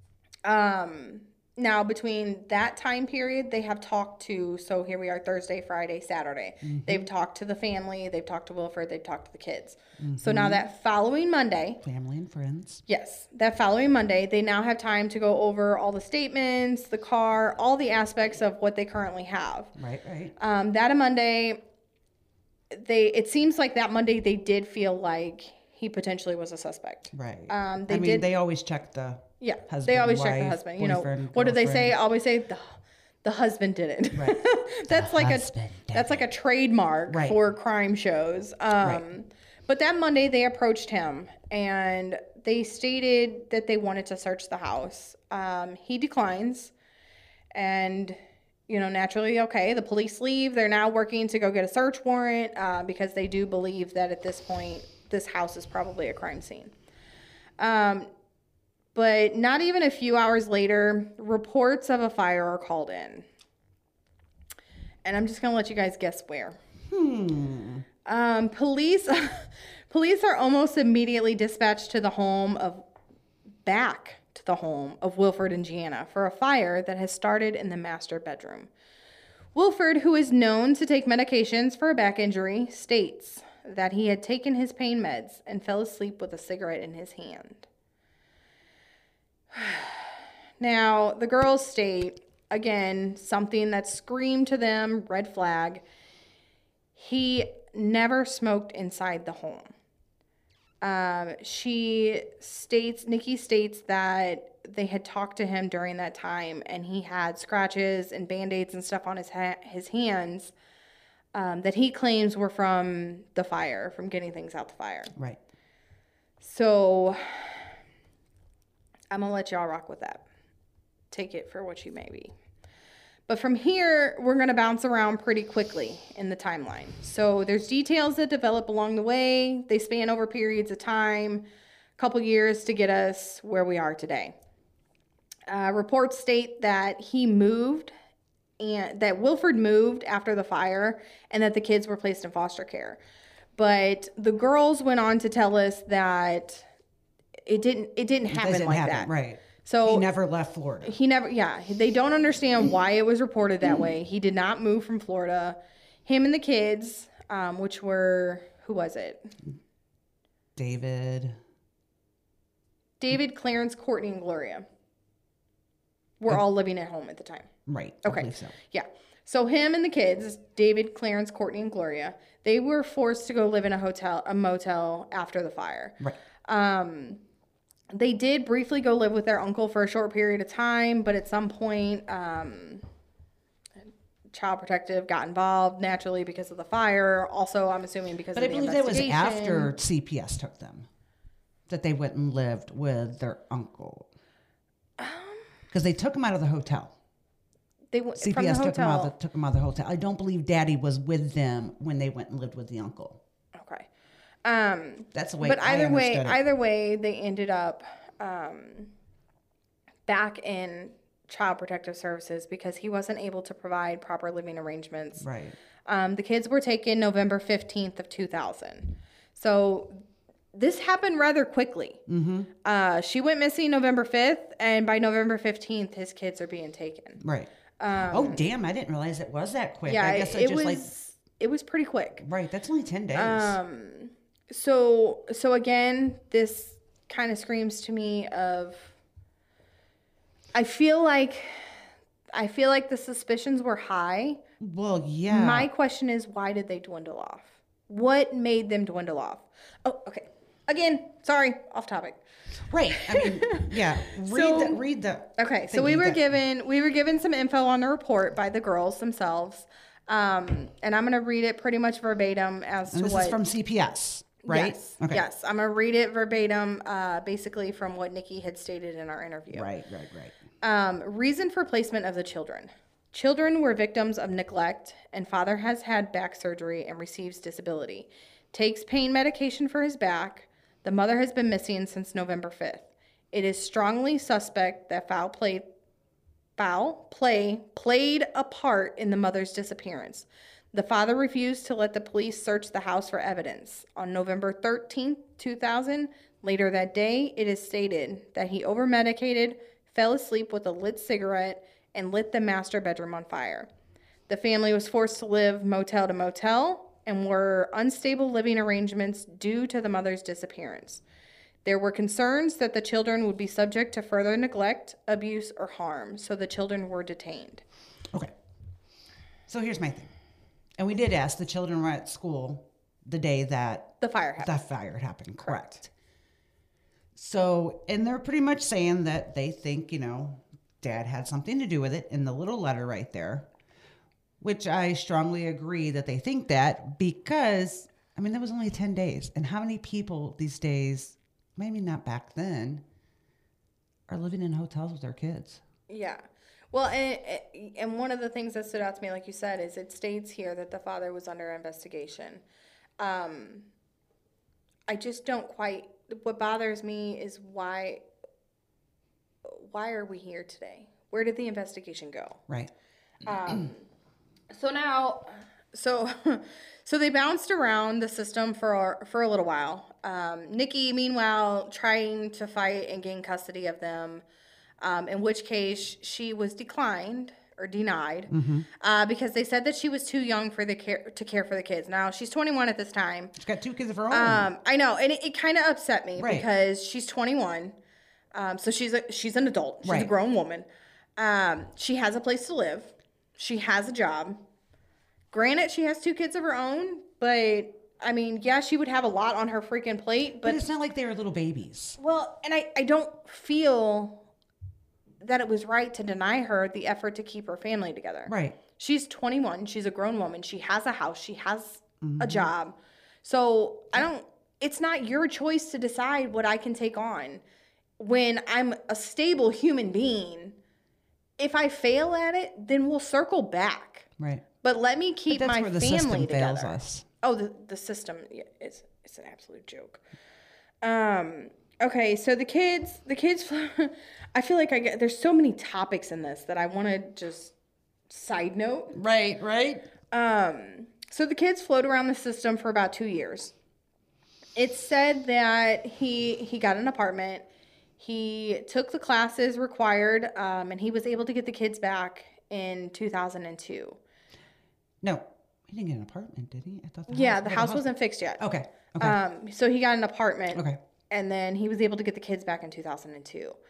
Now, between that time period, they have talked to, so here we are, Thursday, Friday, Saturday. Mm-hmm. They've talked to the family. They've talked to Wilford. They've talked to the kids. Mm-hmm. So now that following Monday. Family and friends. Yes. That following Monday, they now have time to go over all the statements, the car, all the aspects of what they currently have. Right, right. That Monday, it seems like that Monday they did feel like he potentially was a suspect. Right. They always check the husband, they always wife, check the husband. You know, girlfriend. What do they say? Always say the husband did it. Right. That's like a trademark for crime shows. But that Monday they approached him and they stated that they wanted to search the house. He declines, and you know, naturally, okay, the police leave. They're now working to go get a search warrant because they do believe that at this point, this house is probably a crime scene. But not even a few hours later, reports of a fire are called in. And I'm just going to let you guys guess where. Police are almost immediately dispatched to the home of Wilford and Gianna for a fire that has started in the master bedroom. Wilford, who is known to take medications for a back injury, states that he had taken his pain meds and fell asleep with a cigarette in his hand. Now, the girls state, again, something that screamed to them, red flag. He never smoked inside the home. Nikki states that they had talked to him during that time and he had scratches and Band-Aids and stuff on his hands that he claims were from the fire, from getting things out the fire. Right. So I'm going to let y'all rock with that. Take it for what you may be. But from here, we're going to bounce around pretty quickly in the timeline. So there's details that develop along the way. They span over periods of time, a couple years to get us where we are today. Reports state that he moved and that Wilford moved after the fire and that the kids were placed in foster care. But the girls went on to tell us that it didn't happen like that. Right. So he never left Florida. They don't understand why it was reported that way. He did not move from Florida. Him and the kids, which were, who was it? David, Clarence, Courtney, and Gloria were all living at home at the time. Right. I Okay. believe so. Yeah. So him and the kids, David, Clarence, Courtney, and Gloria, they were forced to go live in a motel after the fire. Right. They did briefly go live with their uncle for a short period of time, but at some point, Child Protective got involved naturally because of the fire. Also, I'm assuming because But I of the believe that was investigation. after CPS took them that they went and lived with their uncle. Because they took them out of the hotel. They went CPS from the took them hotel. took them out of the hotel. I don't believe Daddy was with them when they went and lived with the uncle. Okay. That's the way. But I understood it. either way, they ended up back in Child Protective Services because he wasn't able to provide proper living arrangements. Right. The kids were taken November 15th of 2000. So this happened rather quickly. Mm-hmm. She went missing November 5th, and by November 15th, his kids are being taken. Right. Oh, damn. I didn't realize it was that quick. Yeah, I guess it was pretty quick. Right. That's only 10 days. So again, this kind of screams to me of I feel like the suspicions were high. Well, yeah. My question is, why did they dwindle off? What made them dwindle off? Oh, okay. Again, sorry, off topic. Right. I mean, yeah. Read the. Okay, so we were given some info on the report by the girls themselves, and I'm gonna read it pretty much verbatim as And to this what. is from CPS, right? Yes. Okay. Yes, I'm gonna read it verbatim, basically from what Nikki had stated in our interview. Right. Reason for placement of the children. Children were victims of neglect, and father has had back surgery and receives disability. Takes pain medication for his back. The mother has been missing since November 5th. It is strongly suspect that foul play played a part in the mother's disappearance. The father refused to let the police search the house for evidence. On November 13th, 2000, later that day, it is stated that he overmedicated, fell asleep with a lit cigarette, and lit the master bedroom on fire. The family was forced to live motel to motel and were unstable living arrangements due to the mother's disappearance. There were concerns that the children would be subject to further neglect, abuse, or harm, so the children were detained. Okay. So here's my thing. And we did ask, the children were at school the day that The fire happened. that fire happened, correct? So, and they're pretty much saying that they think, Dad had something to do with it in the little letter right there, which I strongly agree that they think that because, that was only 10 days. And how many people these days, maybe not back then, are living in hotels with their kids? Yeah. Well, and one of the things that stood out to me, like you said, is it states here that the father was under investigation. I just don't quite, what bothers me is why are we here today? Where did the investigation go? Right. So they bounced around the system for a little while. Nikki, meanwhile, trying to fight and gain custody of them, in which case she was declined or denied because they said that she was too young to care for the kids. Now, she's 21 at this time. She's got 2 kids of her own. I know, and it kind of upset me Right. because she's 21. So she's an adult. She's a Right. grown woman. She has a place to live. She has a job. Granted, she has 2 kids of her own, but yeah, she would have a lot on her freaking plate. but it's not like they were little babies. Well, and I don't feel that it was right to deny her the effort to keep her family together. Right. She's 21. She's a grown woman. She has a house. She has a job. So it's not your choice to decide what I can take on. When I'm a stable human being, if I fail at it, then we'll circle back. Right. But let me keep But that's my where the family system together. fails us. Oh, the system is an absolute joke. Okay, so the kids. I feel like there's so many topics in this that I want to just side note. Right. So the kids float around the system for about 2 years. It's said that he got an apartment. He took the classes required, and he was able to get the kids back in 2002. No, he didn't get an apartment, did he? I thought The house wasn't fixed yet. Okay. So he got an apartment. Okay. And then he was able to get the kids back in 2002.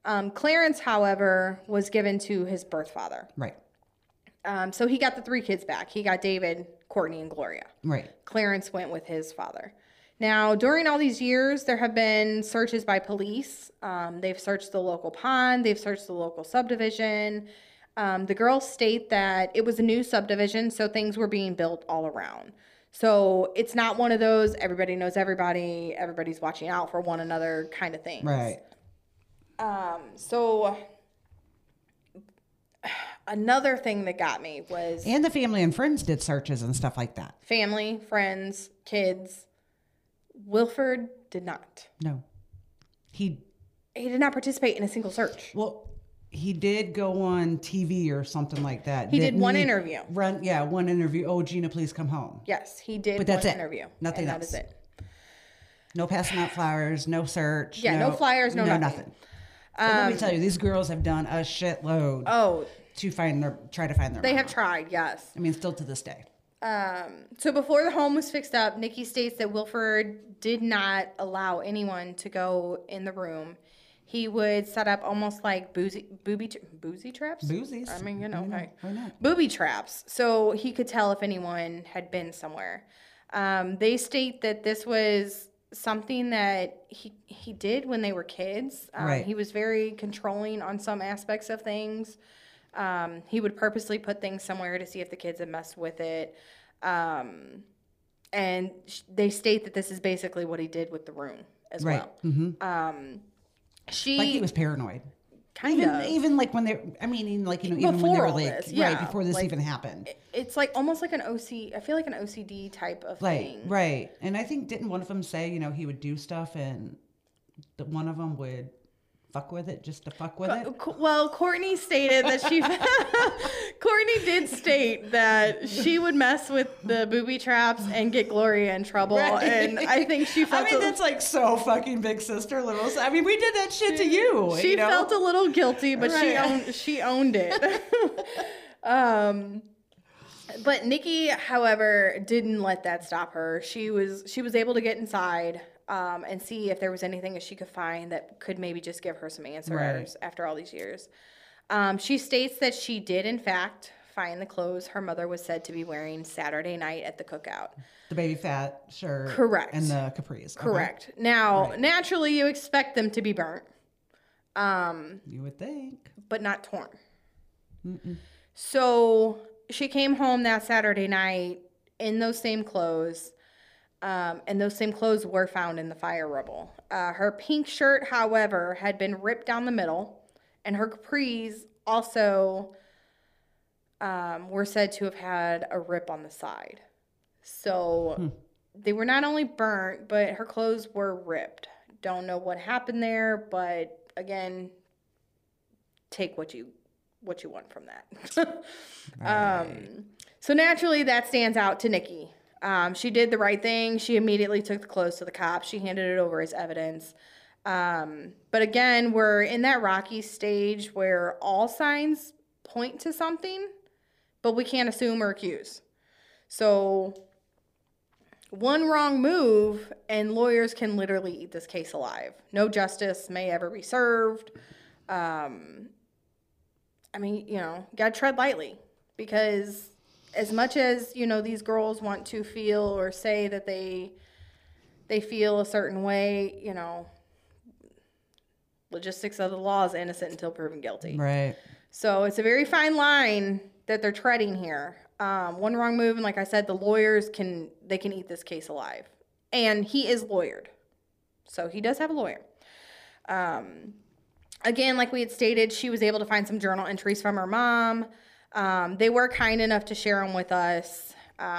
Clarence, however, was given to his birth father. Right. So he got the 3 kids back. He got David, Courtney, and Gloria. Right. Clarence went with his father. Now, during all these years, there have been searches by police. They've searched the local pond. They've searched the local subdivision. The girls state that it was a new subdivision, so things were being built all around. So it's not one of those everybody knows everybody, everybody's watching out for one another kind of things. Right. So another thing that got me was... And the family and friends did searches and stuff like that. Family, friends, kids. Wilford did not. No. He did not participate in a single search. Well, he did go on TV or something like that. He did one interview. One interview. Oh, Gina, please come home. Yes, he did but that's one it. interview. Nothing else. That is it. No passing out flowers, no search. Yeah, no flyers, no nothing. So let me tell you, these girls have done a shitload. To try to find their They mama. have tried, yes. I mean, still to this day. So before the home was fixed up, Nikki states that Wilford did not allow anyone to go in the room. He would set up almost like boozy traps? Boozies. I mean, Why not? Booby traps. So he could tell if anyone had been somewhere. They state that this was something that he did when they were kids. Right. He was very controlling on some aspects of things. He would purposely put things somewhere to see if the kids had messed with it. And they state that this is basically what he did with the room as well. Mm-hmm. Like he was paranoid. Kind of. Even like when even when they were like, right, before this even happened. It's like almost like an I feel like an OCD type of thing. Right. And I think, didn't one of them say, he would do stuff and one of them would fuck with it just to fuck with it? Well, Courtney stated that Courtney did state that she would mess with the booby traps and get Gloria in trouble. Right. And I think she felt... that's like so fucking big sister, little... I mean, we did that shit to you. She felt a little guilty, but she owned it. But Nikki, however, didn't let that stop her. She was able to get inside and see if there was anything that she could find that could maybe just give her some answers after all these years. She states that she did, in fact, find the clothes her mother was said to be wearing Saturday night at the cookout. The baby fat shirt. Correct. And the capris. Correct. Okay. Now, naturally, you expect them to be burnt. You would think. But not torn. Mm-mm. So she came home that Saturday night in those same clothes. And those same clothes were found in the fire rubble. Her pink shirt, however, had been ripped down the middle, and her capris also were said to have had a rip on the side. So they were not only burnt, but her clothes were ripped. Don't know what happened there, but again, take what you want from that. Right. So naturally, that stands out to Nikki. She did the right thing. She immediately took the clothes to the cops. She handed it over as evidence. But again, we're in that rocky stage where all signs point to something, but we can't assume or accuse. So one wrong move and lawyers can literally eat this case alive. No justice may ever be served. I mean, gotta tread lightly, because as much as, these girls want to feel or say that they feel a certain way, logistics of the law is innocent until proven guilty. Right. So it's a very fine line that they're treading here. One wrong move, and like I said, the lawyers can eat this case alive. And he is lawyered. So he does have a lawyer. Again, like we had stated, she was able to find some journal entries from her mom. They were kind enough to share them with us.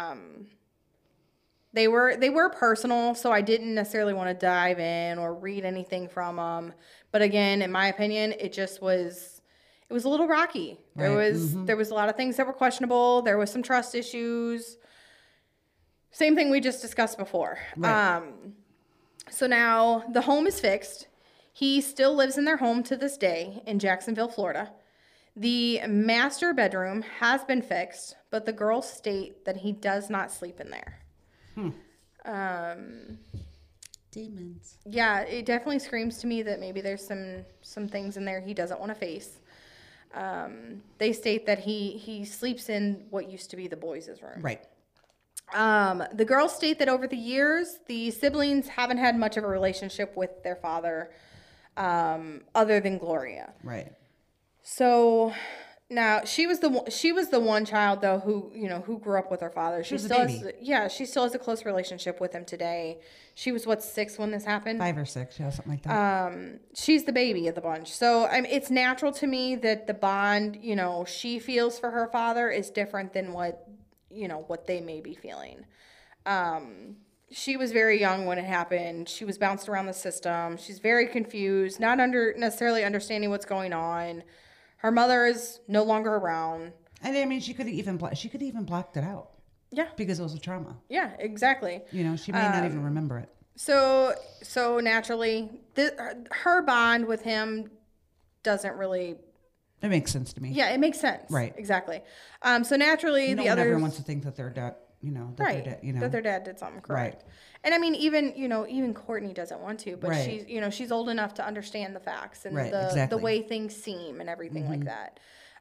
They were personal, so I didn't necessarily want to dive in or read anything from them. But again, in my opinion, it was a little rocky. There was a lot of things that were questionable. There was some trust issues. Same thing we just discussed before. Right. So now the home is fixed. He still lives in their home to this day in Jacksonville, Florida. The master bedroom has been fixed, but the girls state that he does not sleep in there. Demons. Yeah, it definitely screams to me that maybe there's some things in there he doesn't want to face. They state that he sleeps in what used to be the boys' room. Right. The girls state that over the years, the siblings haven't had much of a relationship with their father, other than Gloria. Right. So now she was the one child though who grew up with her father. She was a still baby. she still has a close relationship with him today. She was 6 when this happened. 5 or 6, yeah, something like that. She's the baby of the bunch. So it's natural to me that the bond, she feels for her father is different than what they may be feeling. She was very young when it happened. She was bounced around the system. She's very confused, not necessarily understanding what's going on. Her mother is no longer around. And I mean, she could have even blocked it out. Yeah. Because it was a trauma. Yeah, exactly. She may not even remember it. So naturally, her bond with him doesn't really. It makes sense to me. Yeah, it makes sense. Right. Exactly. So naturally, the others. Everyone wants to think that their dad, that their dad did something correct. Right. And I mean, even Courtney doesn't want to, but Right. she's old enough to understand the facts and Right, the exactly. way things seem and everything like that.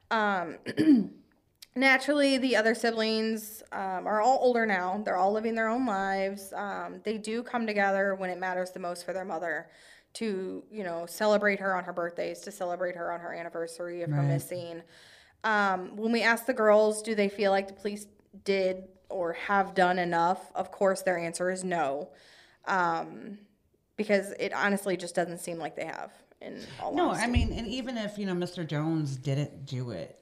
Naturally, the other siblings are all older now. They're all living their own lives. They do come together when it matters the most for their mother to, celebrate her on her birthdays, to celebrate her on her anniversary of her missing. When we ask the girls, do they feel like the police did or have done enough? Of course, their answer is no, because it honestly just doesn't seem like they have. In all honesty. I mean, and even if Mr. Jones didn't do it,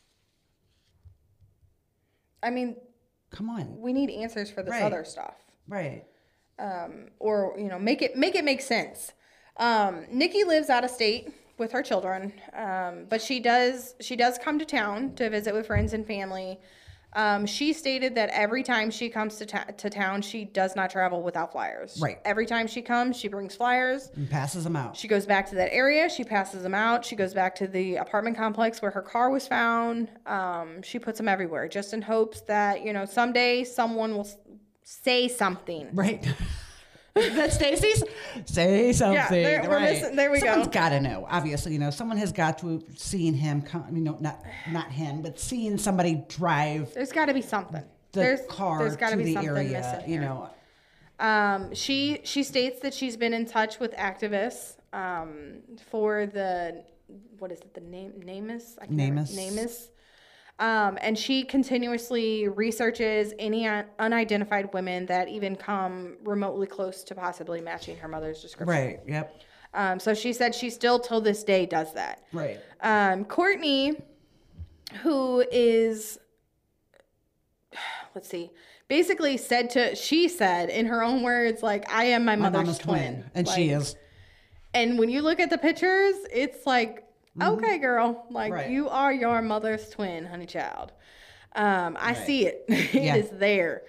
I mean, come on, we need answers for this other stuff, right? or make it make sense. Nikki lives out of state with her children, but she does come to town to visit with friends and family. She stated that every time she comes to town, she does not travel without flyers. Right. Every time she comes, she brings flyers. And passes them out. She goes back to that area. She passes them out. She goes back to the apartment complex where her car was found. She puts them everywhere just in hopes that, someday someone will say something. Right. That Stacy's? Say something. Yeah, we're missing, there we Someone's go. got to know. Obviously, someone has got to have seen him come, not him, but seeing somebody drive There's got to be something. the car there's gotta to be the something area, missing here. She states that she's been in touch with activists for the, what is it, the NamUs? I can't remember. NamUs. And she continuously researches any unidentified women that even come remotely close to possibly matching her mother's description. Right, yep. So she said she still till this day does that. Right. Courtney, who is, let's see, basically she said in her own words, like, I am my mother's twin. And like, she is. And when you look at the pictures, it's like, okay, girl, like Right. you are your mother's twin, honey child. I see it. It Yeah. is there.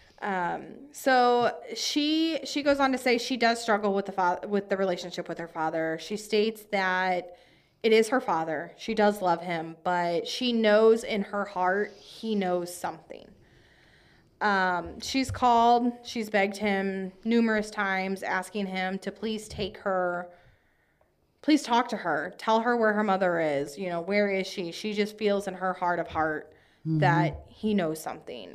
So she goes on to say she does struggle with the relationship with her father. She states that it is her father. She does love him, but she knows in her heart he knows something. She's begged him numerous times, asking him to please talk to her, tell her where her mother is, where is she? She just feels in her heart of heart that he knows something.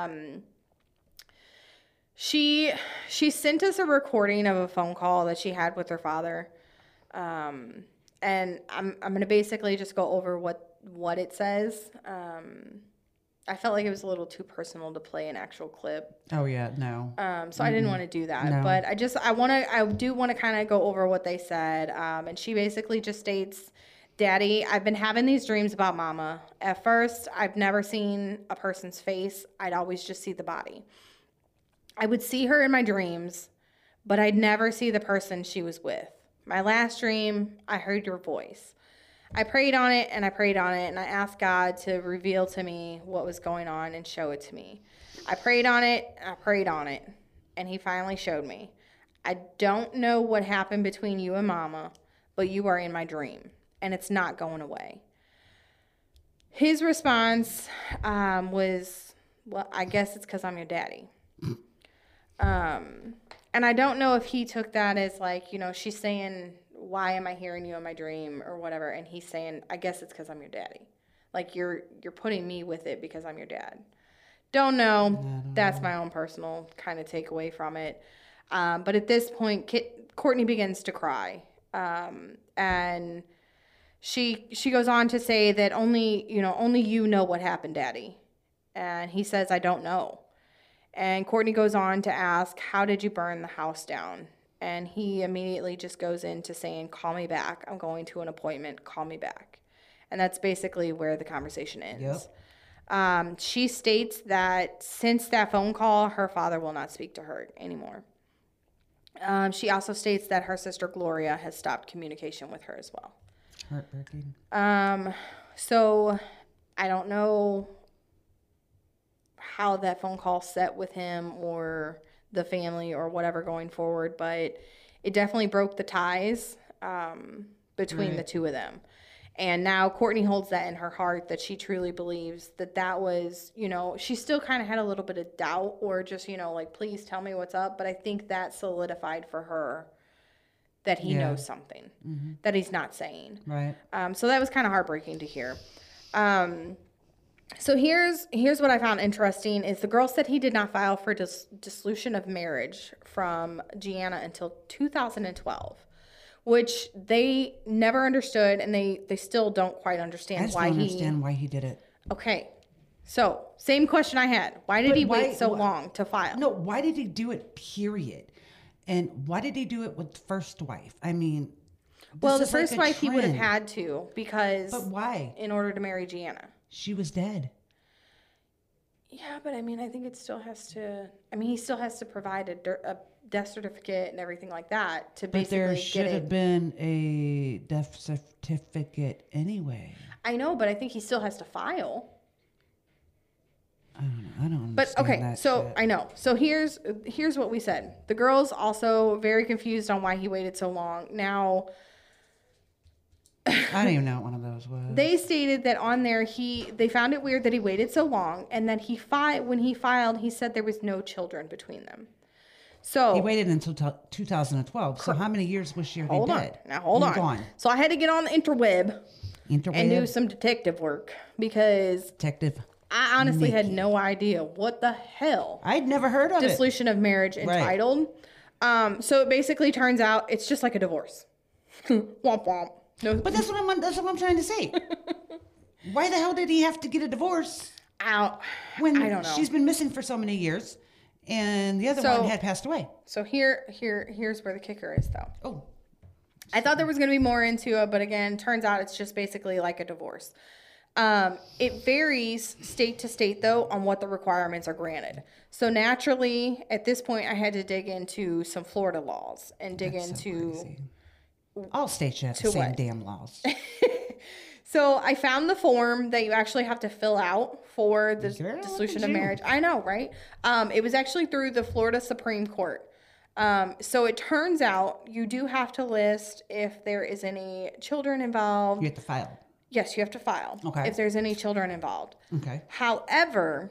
She sent us a recording of a phone call that she had with her father. And I'm going to basically just go over what it says. I felt like it was a little too personal to play an actual clip. Oh yeah, no. So I didn't want to do that, No. but I do want to kind of go over what they said. And she basically just states, Daddy, I've been having these dreams about Mama. At first, I've never seen a person's face. I'd always just see the body. I would see her in my dreams, but I'd never see the person she was with. My last dream, I heard your voice. I prayed on it and I prayed on it and I asked God to reveal to me what was going on and show it to me. I prayed on it and I prayed on it and he finally showed me. I don't know what happened between you and Mama, but you are in my dream and it's not going away. His response was, well, I guess it's because I'm your daddy. And I don't know if he took that as like, you know, she's saying, why am I hearing you in my dream or whatever? And he's saying, I guess it's because I'm your daddy. Like you're putting me with it because I'm your dad. Don't know. That's my own personal kind of takeaway from it. But at this point, Courtney begins to cry. And she goes on to say that only you know what happened, Daddy. And he says, I don't know. And Courtney goes on to ask, how did you burn the house down? And he immediately just goes into saying, call me back. I'm going to an appointment. Call me back. And that's basically where the conversation ends. Yep. She states that since that phone call, her father will not speak to her anymore. She also states that her sister Gloria has stopped communication with her as well. Heartbreaking. So I don't know how that phone call set with him or the family or whatever going forward, but it definitely broke the ties between the two of them. And now Courtney holds that in her heart that she truly believes that was, you know, she still kind of had a little bit of doubt or just, you know, like, please tell me what's up. But I think that solidified for her that he knows something that he's not saying. Right. So that was kind of heartbreaking to hear. So here's what I found interesting is the girl said he did not file for dissolution of marriage from Gianna until 2012. Which they never understood, and they still don't quite understand why he did it. Okay, so same question I had. Why did he wait so long to file? No, why did he do it, period? And why did he do it with the first wife? I mean, well, the first wife he would have had to because... But why? In order to marry Gianna. She was dead. Yeah, but I mean, I think it still has to... I mean, he still has to provide a death certificate and everything like that to basically get it. But there should have been a death certificate anyway. I know, but I think he still has to file. I don't understand. But okay, that so shit. I know. So here's what we said. The girl's also very confused on why he waited so long. Now, I don't even know what one of those was. they stated that on there they found it weird that he waited so long, and that when he filed, he said there was no children between them. So he waited until 2012. So how many years was she already dead? Hold on. So I had to get on the interweb and do some detective work because I honestly had no idea what the hell I'd never heard of dissolution of marriage entitled. Right. So it basically turns out it's just like a divorce. Womp womp. No. But that's what I'm trying to say. Why the hell did he have to get a divorce? When I don't know. She's been missing for so many years. And the other one had passed away. So here's where the kicker is, though. Oh. I thought there was going to be more into it, but again, turns out it's just basically like a divorce. It varies state to state, though, on what the requirements are granted. So naturally, at this point, I had to dig into some Florida laws and dig into... All states should have the same damn laws. So I found the form that you actually have to fill out for the dissolution of marriage. I know, right? It was actually through the Florida Supreme Court. So it turns out you do have to list if there is any children involved. You have to file. Yes, you have to file. Okay. If there's any children involved. Okay. However,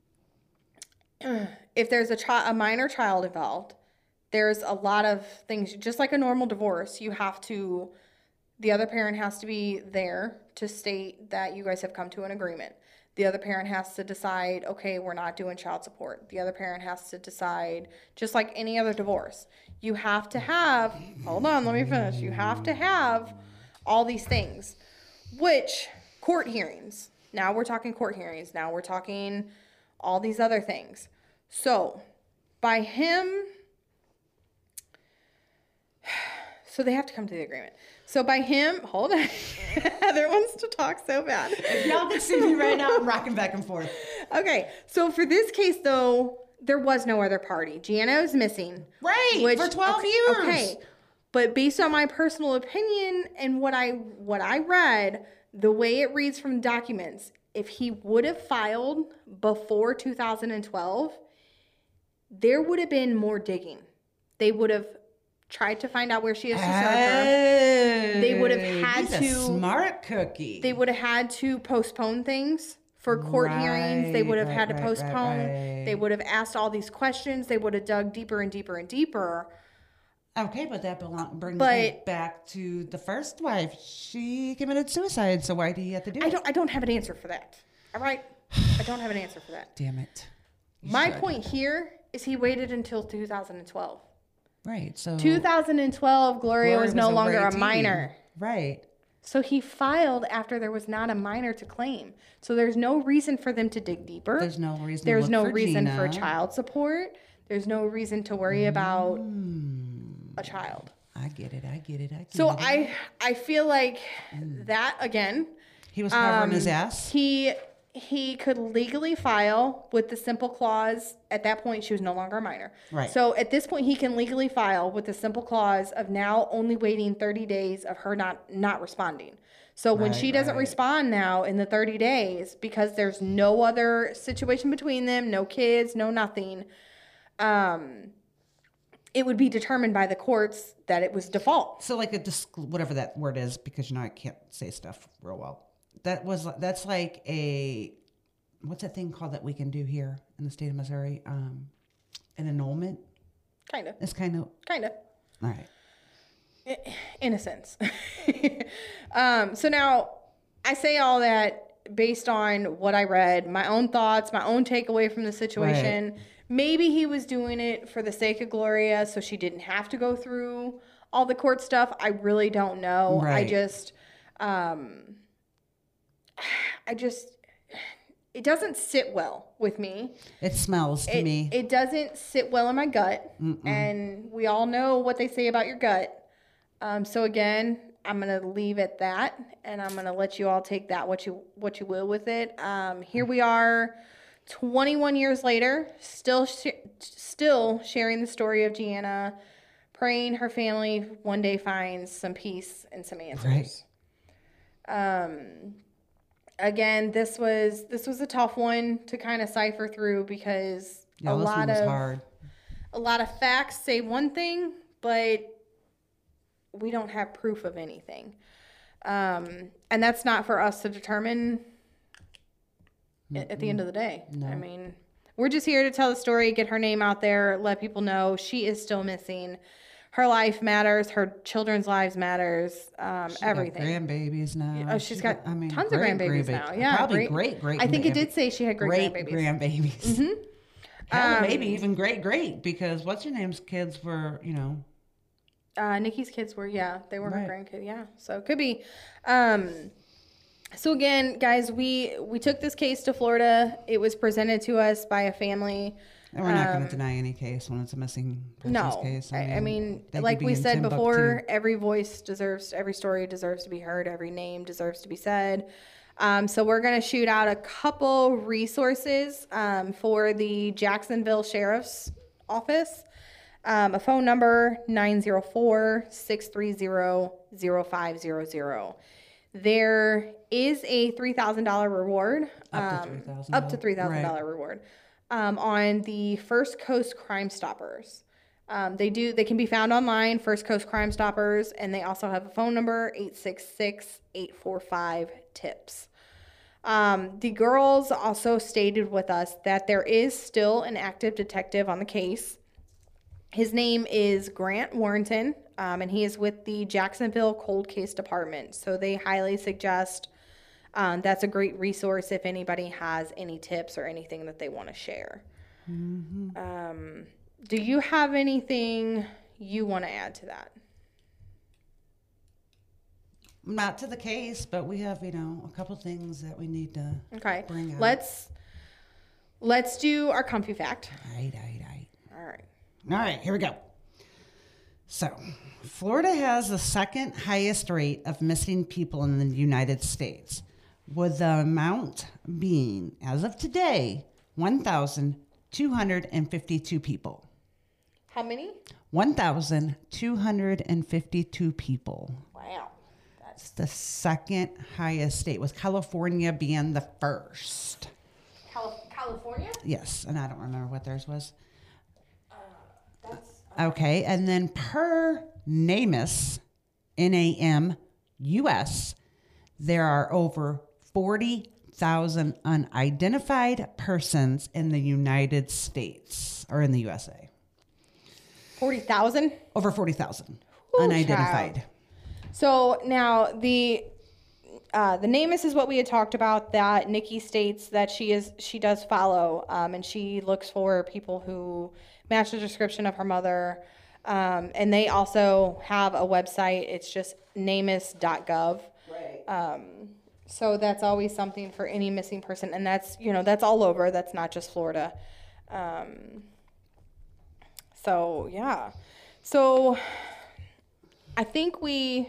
if there's a minor child involved, there's a lot of things, just like a normal divorce, the other parent has to be there to state that you guys have come to an agreement. The other parent has to decide, okay, we're not doing child support. The other parent has to decide, just like any other divorce. You have to have, hold on, let me finish. You have to have all these things, which court hearings. Now we're talking court hearings. Now we're talking all these other things. So by him, so they have to come to the agreement. So by him, hold on. Heather wants to talk so bad. If y'all can see me right now, I'm rocking back and forth. Okay, so for this case, though, there was no other party. Gianna was missing. Right, for 12 years. Okay, but based on my personal opinion and what I read, the way it reads from documents, if he would have filed before 2012, there would have been more digging. They would have tried to find out where she is to serve her. They would have had he's a smart cookie. They would have had to postpone things for court hearings. They would have had to right, postpone. right. They would have asked all these questions. They would have dug deeper and deeper and deeper. Okay, but that brings me back to the first wife. She committed suicide, so why do you have to do it? I don't have an answer for that. All right? I don't have an answer for that. Damn it. My point here is he waited until 2012. Right, so... 2012, Gloria was no over longer 18. a minor. Right. So he filed after there was not a minor to claim. So there's no reason for them to dig deeper. There's no reason There's to no look for reason Gina. for child support. There's no reason to worry about a child. I get it. So I feel like that, again, He was covering his ass? he could legally file with the simple clause. At that point, she was no longer a minor. Right. So at this point, he can legally file with the simple clause of now only waiting 30 days of her not responding. So when she doesn't respond now in the 30 days, because there's no other situation between them, no kids, no nothing, it would be determined by the courts that it was default. So like whatever that word is, because I can't say stuff real well. That's like what's that thing called that we can do here in the state of Missouri? An annulment? Kind of. It's kind of. All right. In a sense. So now I say all that based on what I read, my own thoughts, my own takeaway from the situation. Right. Maybe he was doing it for the sake of Gloria, so she didn't have to go through all the court stuff. I really don't know. Right. It doesn't sit well with me. It smells to me. It doesn't sit well in my gut. Mm-mm. And we all know what they say about your gut. So again, I'm going to leave it that, and I'm going to let you all take that what you will with it. Here we are 21 years later, still sharing the story of Gianna, praying her family one day finds some peace and some answers. Right. Again, this was a tough one to kind of cipher through because a lot of facts say one thing, but we don't have proof of anything. And that's not for us to determine at the end of the day. No. I mean, we're just here to tell the story, get her name out there, let people know she is still missing. Her life matters. Her children's lives matters. Everything. Got grandbabies now. Oh, she's got tons of grandbabies now. Yeah, probably great. I think it did say she had great grandbabies. Mm-hmm. Hell, maybe even great because what's your name's kids were, Nikki's kids were, they were her grandkids, so it could be. So again, guys, we took this case to Florida. It was presented to us by a family. And we're not going to deny any case when it's a missing person's case. I mean like we said before, every story deserves to be heard. Every name deserves to be said. So we're going to shoot out a couple resources for the Jacksonville Sheriff's Office. A phone number, 904-630-0500. There is a $3,000 reward. Up to $3,000 reward. On the First Coast Crime Stoppers. They can be found online, First Coast Crime Stoppers, and they also have a phone number, 866-845-TIPS. The girls also stated with us that there is still an active detective on the case. His name is Grant Warrington, and he is with the Jacksonville Cold Case Department. So they highly suggest that's a great resource if anybody has any tips or anything that they want to share. Mm-hmm. Do you have anything you want to add to that? Not to the case, but we have, a couple things that we need to bring out. Let's do our comfy fact. All right, here we go. So, Florida has the second highest rate of missing people in the United States, with the amount being, as of today, 1,252 people. How many? 1,252 people. Wow. That's the second highest state, with California being the first. California? Yes, and I don't remember what theirs was. Okay, and then per NAMUS, NAMUS, there are over 40 40,000 unidentified persons in the United States or in the USA. 40,000? Over 40,000 Ooh, unidentified. child. So now the NamUs is what we had talked about, that Nikki states that she does follow, and she looks for people who match the description of her mother. And they also have a website. It's just namus.gov. Right. So that's always something for any missing person. And that's, that's all over. That's not just Florida. So, yeah. So I think we're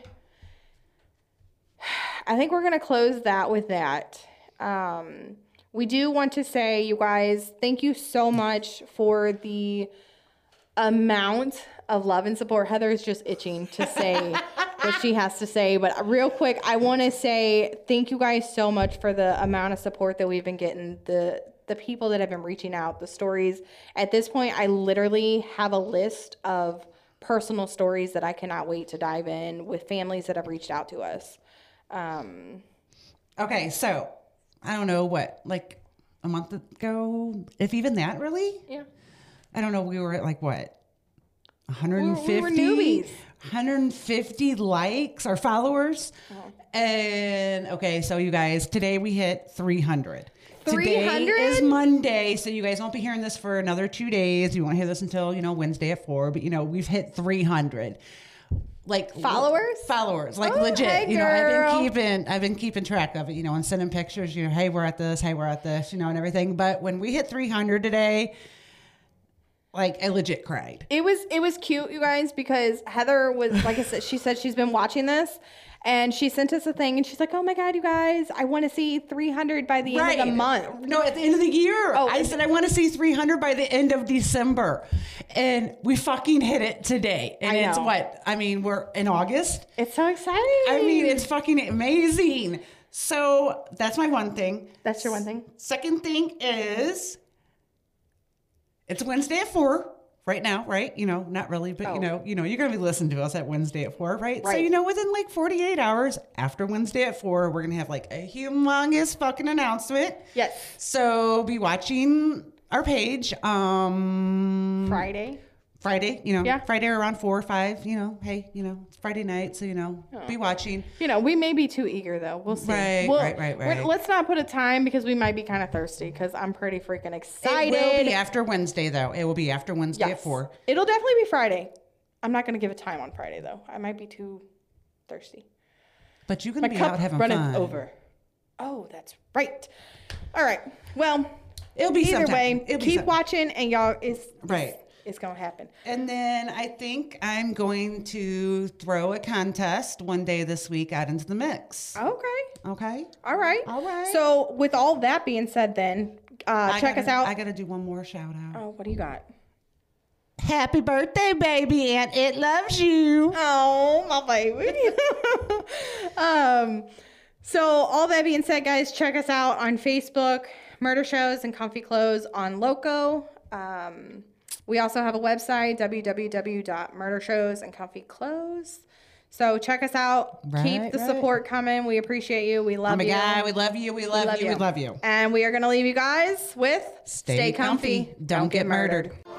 going to close that with that. We do want to say, you guys, thank you so much for the amount of love and support. Heather is just itching to say what she has to say. But real quick, I want to say thank you guys so much for the amount of support that we've been getting, the people that have been reaching out, the stories. At this point, I literally have a list of personal stories that I cannot wait to dive in with families that have reached out to us. Okay, so I don't know what, like a month ago, if even that, really? Yeah. I don't know. We were at like what? 150? We were newbies. 150 likes or followers. And okay, so you guys, today we hit 300. 300? Today is Monday, so you guys won't be hearing this for another 2 days. You won't hear this until, Wednesday at 4, but we've hit 300. Like followers, like legit. Hey, I've been keeping track of it, and sending pictures, hey, we're at this, and everything. But when we hit 300 today, like I legit cried. It was cute, you guys, because Heather was, like I said, she said she's been watching this, and she sent us a thing, and she's like, oh my God, you guys, I want to see 300 by the end of the month. No, at the end of the year. Oh, I said I want to see 300 by the end of December. And we fucking hit it today. And it's what? I mean, we're in August. It's so exciting. I mean, it's fucking amazing. So that's my one thing. That's your one thing? Second thing is, it's Wednesday at 4 right now, right? Not really, but you're going to be listening to us at Wednesday at 4, right? So, within like 48 hours after Wednesday at 4, we're going to have like a humongous fucking announcement. Yes. So be watching our page. Friday, Friday around 4 or 5, hey, it's Friday night. So, be watching. We may be too eager though. We'll see. Right. Let's not put a time because we might be kind of thirsty because I'm pretty freaking excited. It will be after Wednesday though. It will be after Wednesday at 4. It'll definitely be Friday. I'm not going to give a time on Friday though. I might be too thirsty. But you're going to be out having fun. Over. Oh, that's right. All right. Well, it'll be either sometime. way. Keep watching, and y'all it's going to happen. And then I think I'm going to throw a contest one day this week out into the mix. Okay. All right. So with all that being said, then check us out. I got to do one more shout out. Oh, what do you got? Happy birthday, baby, and it loves you. Oh, my baby. So all that being said, guys, check us out on Facebook, Murder Shows and Comfy Clothes on Loco. We also have a website, www.murdershowsandcomfyclothes. So check us out. Keep the support coming. We appreciate you. We love you. Oh my God, we love you. We love you. We love you. And we are going to leave you guys with Stay comfy. Don't get murdered.